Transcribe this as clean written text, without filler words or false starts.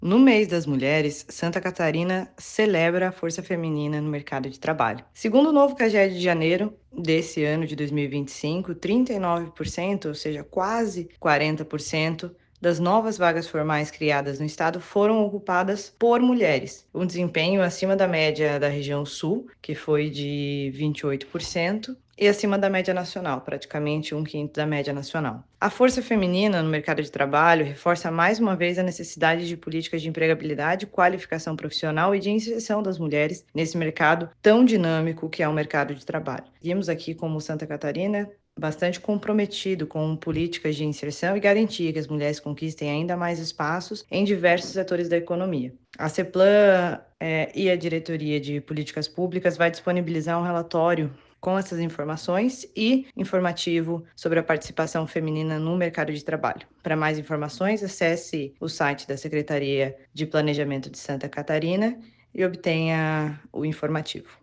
No mês das mulheres, Santa Catarina celebra a força feminina no mercado de trabalho. Segundo o novo CAGED de janeiro desse ano de 2025, 39%, ou seja, quase 40%, das novas vagas formais criadas no estado foram ocupadas por mulheres, um desempenho acima da média da região sul, que foi de 28%, e acima da média nacional, praticamente um quinto da média nacional. A força feminina no mercado de trabalho reforça mais uma vez a necessidade de políticas de empregabilidade, qualificação profissional e de inserção das mulheres nesse mercado tão dinâmico que é o mercado de trabalho. Vimos aqui como Santa Catarina bastante comprometido com políticas de inserção e garantia que as mulheres conquistem ainda mais espaços em diversos setores da economia. A CEPLAN e a Diretoria de Políticas Públicas vai disponibilizar um relatório com essas informações e informativo sobre a participação feminina no mercado de trabalho. Para mais informações, acesse o site da Secretaria de Planejamento de Santa Catarina e obtenha o informativo.